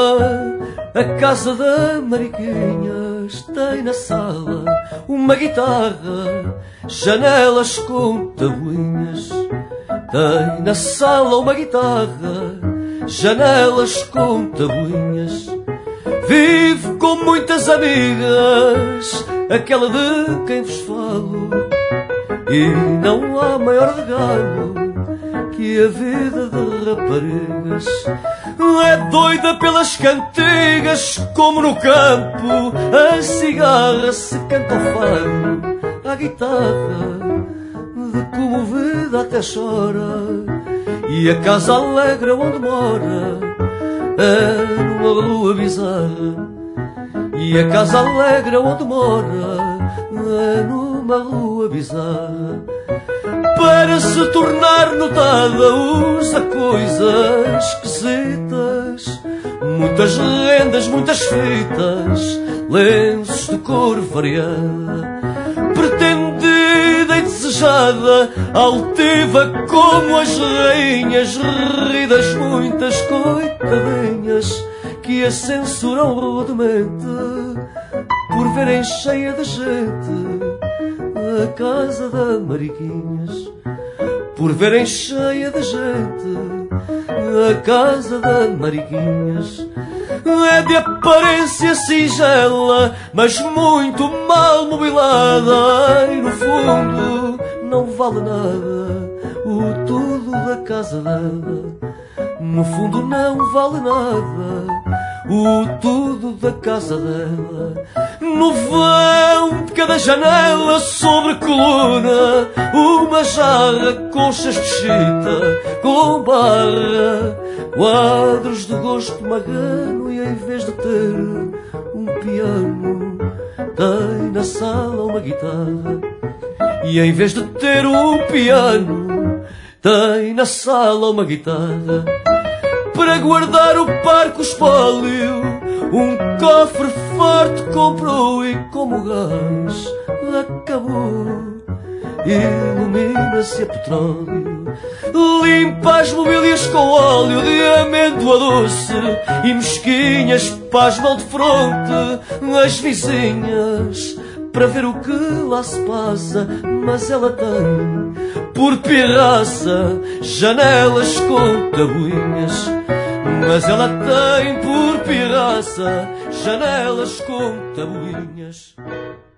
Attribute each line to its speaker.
Speaker 1: A casa da Mariquinhas tem na sala uma guitarra, janelas com tabuinhas. Tem na sala uma guitarra, janelas com tabuinhas. Vive com muitas amigas, aquela de quem vos falo, e não há maior regalo que a vida de raparigas. É doida pelas cantigas, como no campo a cigarra se canta ao fado. A guitarra de comovida até chora, e a casa alegre onde mora é numa rua bizarra. E a casa alegre onde mora é numa rua bizarra. Para se tornar notada usa coisas esquisitas, muitas rendas, muitas fitas, lenços de cor variada. Pretendida e desejada, altiva como as rainhas, ridas muitas coitadinhas que a censuram rudemente por verem cheia de gente a casa da Mariquinhas. Por verem cheia de gente a casa da Mariquinhas. É de aparência singela, mas muito mal mobilada, e no fundo não vale nada o tudo da casa dela. No fundo não vale nada o tudo da casa dela. No vão de cada janela, sobre coluna, uma jarra com chás de chita, com barra, quadros de gosto magano. E em vez de ter um piano, tem na sala uma guitarra. E em vez de ter um piano, tem na sala uma guitarra. Para guardar o parco espólio, um cofre forte comprou, e como o gás acabou, ilumina-se a petróleo. Limpa as mobílias com óleo de amêndoa doce, e mesquinhas pasmam de fronte as vizinhas para ver o que lá se passa. Mas ela tem por pirraça janelas com tabuinhas. Mas ela tem por pirraça janelas com tabuinhas.